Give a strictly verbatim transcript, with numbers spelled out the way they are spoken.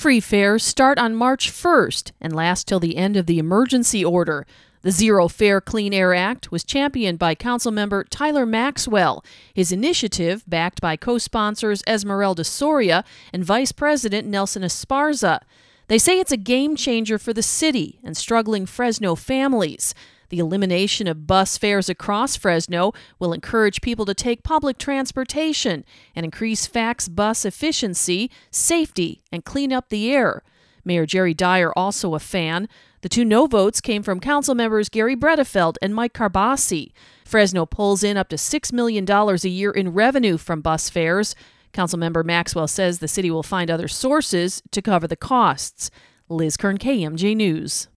Bus-free fares start on March first and last till the end of the emergency order. The Zero Fare Clean Air Act was championed by Councilmember Tyler Maxwell. His initiative, backed by co-sponsors Esmeralda Soria and Vice President Nelson Esparza. They say it's a game changer for the city and struggling Fresno families. The elimination of bus fares across Fresno will encourage people to take public transportation and increase FACT's bus efficiency, safety, and clean up the air. Mayor Jerry Dyer also a fan. The two no votes came from council members Gary Bredefeld and Mike Carbasi. Fresno pulls in up to six million dollars a year in revenue from bus fares. Councilmember Maxwell says the city will find other sources to cover the costs. Liz Kern, K M J News.